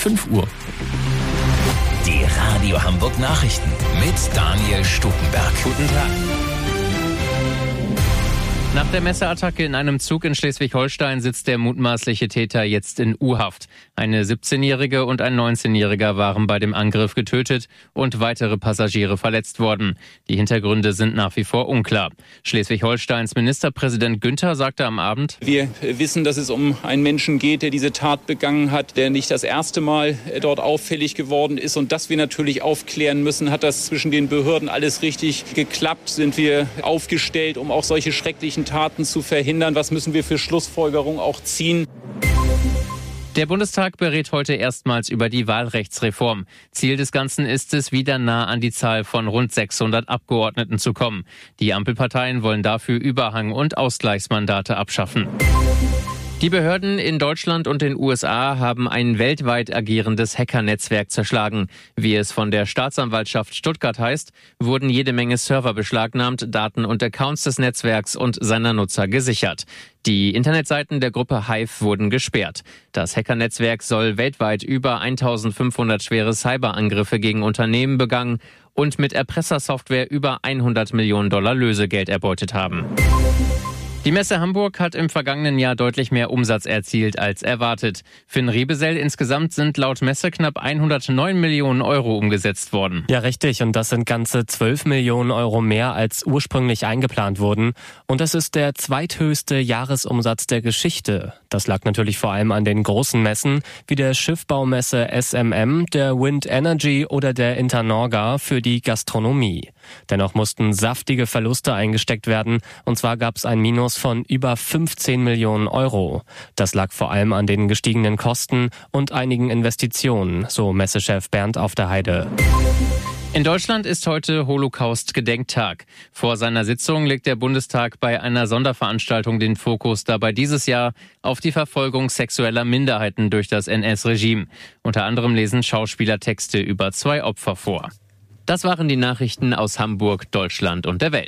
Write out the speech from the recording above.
5 Uhr. Die Radio Hamburg Nachrichten mit Daniel Stuckenberg. Guten Tag. Nach der Messerattacke in einem Zug in Schleswig-Holstein sitzt der mutmaßliche Täter jetzt in U-Haft. Eine 17-Jährige und ein 19-Jähriger waren bei dem Angriff getötet und weitere Passagiere verletzt worden. Die Hintergründe sind nach wie vor unklar. Schleswig-Holsteins Ministerpräsident Günther sagte am Abend: Wir wissen, dass es um einen Menschen geht, der diese Tat begangen hat, der nicht das erste Mal dort auffällig geworden ist. Und dass wir natürlich aufklären müssen, hat das zwischen den Behörden alles richtig geklappt? Sind wir aufgestellt, um auch solche schrecklichen Taten zu verhindern? Was müssen wir für Schlussfolgerungen auch ziehen? Der Bundestag berät heute erstmals über die Wahlrechtsreform. Ziel des Ganzen ist es, wieder nah an die Zahl von rund 600 Abgeordneten zu kommen. Die Ampelparteien wollen dafür Überhang- und Ausgleichsmandate abschaffen. Die Behörden in Deutschland und den USA haben ein weltweit agierendes Hackernetzwerk zerschlagen. Wie es von der Staatsanwaltschaft Stuttgart heißt, wurden jede Menge Server beschlagnahmt, Daten und Accounts des Netzwerks und seiner Nutzer gesichert. Die Internetseiten der Gruppe Hive wurden gesperrt. Das Hackernetzwerk soll weltweit über 1500 schwere Cyberangriffe gegen Unternehmen begangen und mit Erpressersoftware über $100 Millionen Lösegeld erbeutet haben. Die Messe Hamburg hat im vergangenen Jahr deutlich mehr Umsatz erzielt als erwartet. Finn Riebesell, insgesamt sind laut Messe knapp 109 Millionen Euro umgesetzt worden. Ja, richtig. Und das sind ganze 12 Millionen Euro mehr, als ursprünglich eingeplant wurden. Und das ist der zweithöchste Jahresumsatz der Geschichte. Das lag natürlich vor allem an den großen Messen, wie der Schiffbaumesse SMM, der Wind Energy oder der Internorga für die Gastronomie. Dennoch mussten saftige Verluste eingesteckt werden. Und zwar gab es ein Minus von über 15 Millionen Euro. Das lag vor allem an den gestiegenen Kosten und einigen Investitionen, so Messechef Bernd auf der Heide. In Deutschland ist heute Holocaust-Gedenktag. Vor seiner Sitzung legt der Bundestag bei einer Sonderveranstaltung den Fokus dabei dieses Jahr auf die Verfolgung sexueller Minderheiten durch das NS-Regime. Unter anderem lesen Schauspieler Texte über 2 Opfer vor. Das waren die Nachrichten aus Hamburg, Deutschland und der Welt.